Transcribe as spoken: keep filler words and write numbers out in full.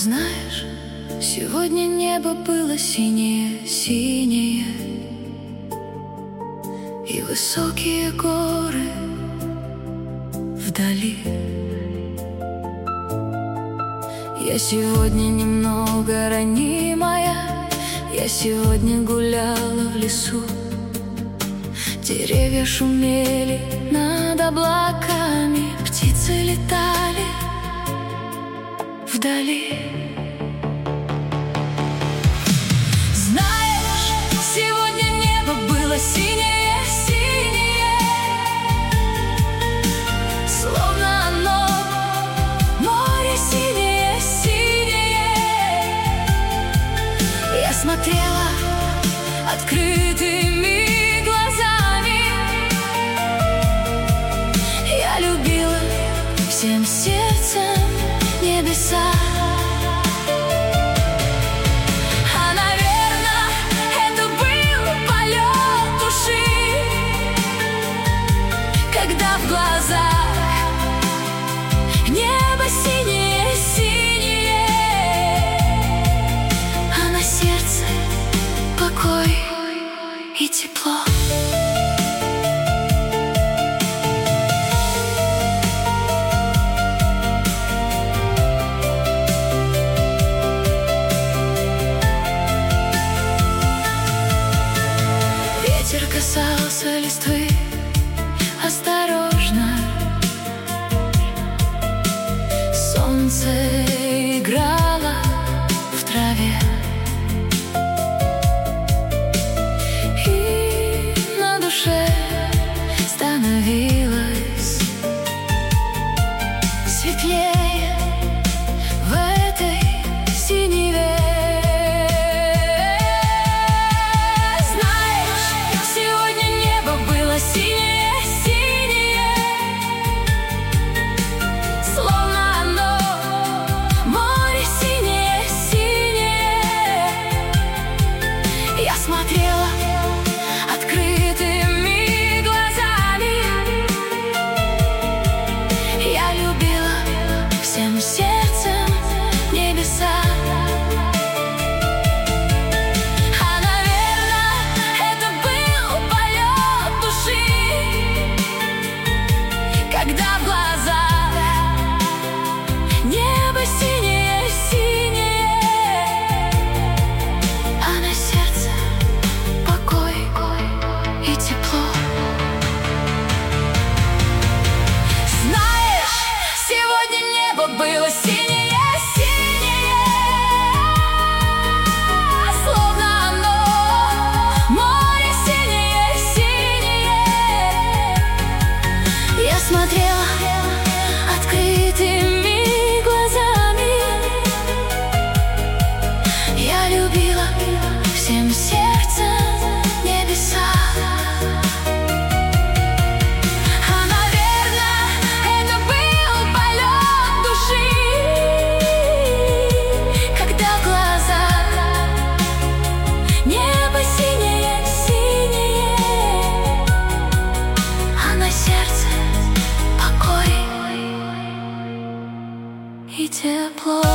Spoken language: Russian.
Знаешь, сегодня небо было синее-синее, и высокие горы вдали. Я сегодня немного ранимая, я сегодня гуляла в лесу. Деревья шумели над облаками, птицы летали вдали. Знаешь, сегодня небо было синее-синее, словно оно море синее-синее. Я смотрела открытыми глазами, я любила всем сердцем небеса. А, наверное, это был полет души, когда в глазах небо синее-синее, а на сердце покой и тепло. Ветер касался листвы осторожно, солнце играло в траве, и на душе становилось светлее в этой синеве. Синее-синее, словно оно море синее-синее. Я смотрела открытыми глазами, я любила всем сердцем небеса. Когда в глазах небо синее-синее, а на сердце покой и тепло. Знаешь, сегодня небо было синее-синее, словно оно море синее-синее. Я смотрела открытыми глазами, я любила всем сердцем небеса. А, наверное, это был полет души, когда в глазах небо синее-синее, а на сердце покой и тепло.